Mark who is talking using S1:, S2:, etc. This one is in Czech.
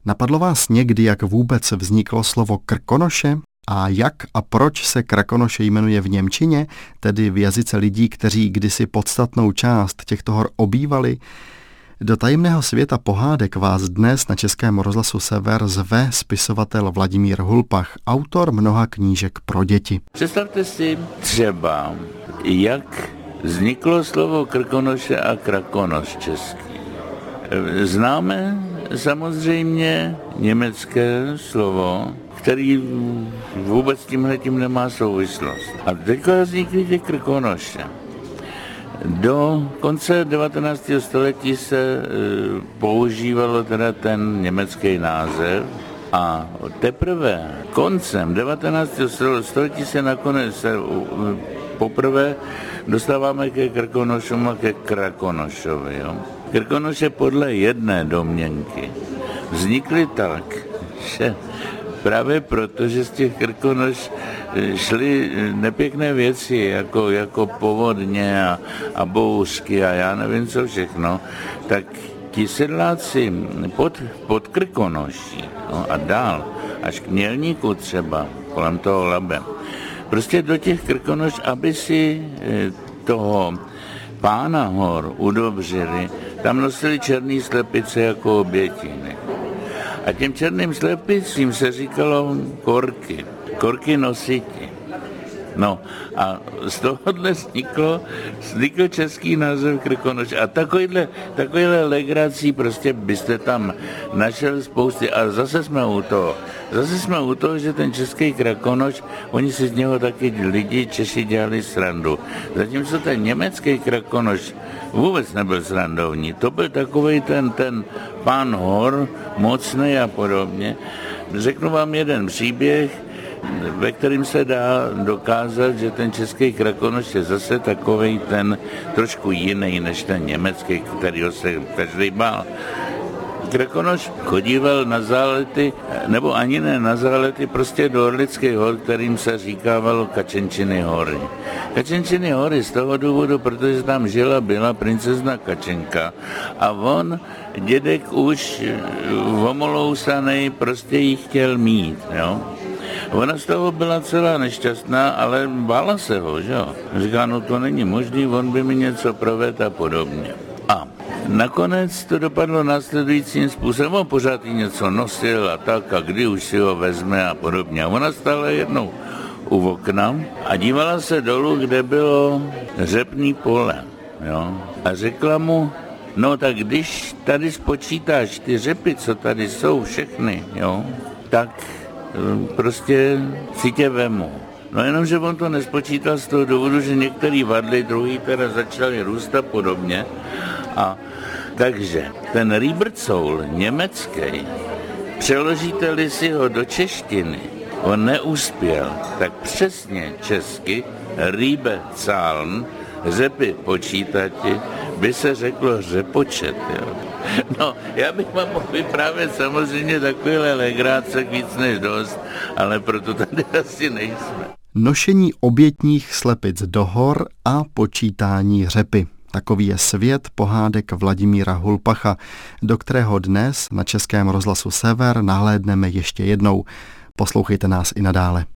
S1: Napadlo vás někdy, jak vůbec vzniklo slovo Krkonoše? A jak a proč se Krakonoše jmenuje v němčině, tedy v jazyce lidí, kteří kdysi podstatnou část těchto hor obývali? Do tajemného světa pohádek vás dnes na Českém rozhlasu Sever zve spisovatel Vladimír Hulpach, autor mnoha knížek pro děti.
S2: Představte si třeba, jak vzniklo slovo Krkonoše a Krakonoš český. Známe samozřejmě německé slovo, který vůbec s tímhletím nemá souvislost. A teďka vznikly ty Krkonoše. Do konce 19. století se používalo teda ten německý název a teprve koncem 19. století se nakonec poprvé dostáváme ke Krkonošům a ke Krakonošovi. Jo? Krkonoše podle jedné domněnky vznikly tak, že právě proto, že z těch Krkonoš šly nepěkné věci, jako povodně a bouřky a já nevím co všechno, tak ti sedláci pod Krkonoší a dál, až k Mělníku třeba, kolem toho Labe, prostě do těch Krkonoš, aby si toho pána hor udobřili, tam nosili černý slepice jako obětiny. A těm černým slepicím se říkalo korky nositi. No a z tohohle vznikl český název Krkonoš. A takovýhle legrací prostě byste tam našel spousty. A zase jsme u toho, že ten český Krakonoš, oni si z něho taky lidi Češi dělali srandu. Zatímco ten německý Krakonoš vůbec nebyl srandovní. To byl takovej ten pán hor, mocnej a podobně. Řeknu vám jeden příběh, ve kterým se dá dokázat, že ten český Krakonoš je zase takovej ten trošku jiný než ten německý, kterýho se každý bál. Krakonoš chodíval na zálety, nebo ani ne na zálety, prostě do Orlických hor, kterým se říkávalo Kačenčiny hory. Kačenčiny hory z toho důvodu, protože tam byla princezna Kačenka a on, dědek už omolousanej, prostě ji chtěl mít, jo. Ona z toho byla celá nešťastná, ale bála se ho, že jo. Říká, no to není možný, on by mi něco provedl a podobně. A nakonec to dopadlo následujícím způsobem, on pořád jí něco nosil a tak, a kdy už si ho vezme a podobně. A ona stála jednou u okna a dívala se dolů, kde bylo řepný pole, jo. A řekla mu, no tak když tady spočítáš ty řepy, co tady jsou všechny, jo, tak prostě si tě vemu. No jenomže on to nespočítal z toho důvodu, že některý vadly, druhý teda začaly růst a podobně. A takže ten Rieberzoll německý, přeložíte-li si ho do češtiny, on neuspěl, tak přesně česky Rieberzahlen, řepy počítati, by se řeklo řepočet, jo. No, já bych vám mohl vyprávět samozřejmě takovéhle legráce víc než dost, ale proto tady asi nejsme.
S1: Nošení obětních slepic do hor a počítání řepy. Takový je svět pohádek Vladimíra Hulpacha, do kterého dnes na Českém rozhlasu Sever nahlédneme ještě jednou. Poslouchejte nás i nadále.